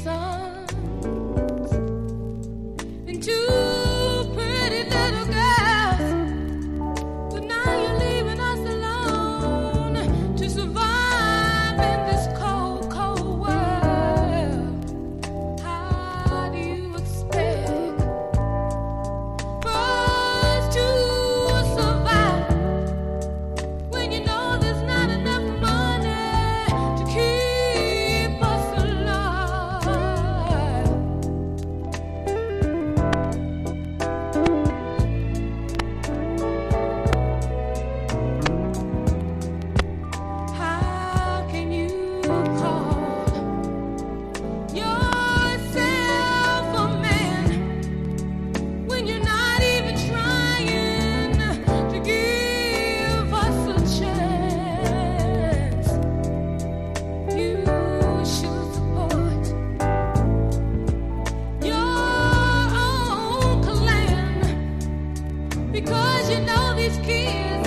sons and two pretty little girls. But now you're leaving us alone to survive in this cold, cold world. How do you expect for us to survive when you know there's not enough money to keep us alive? How can you call yourself a man when you're not even trying to give us a chance? You should support your own clan, because you know these kids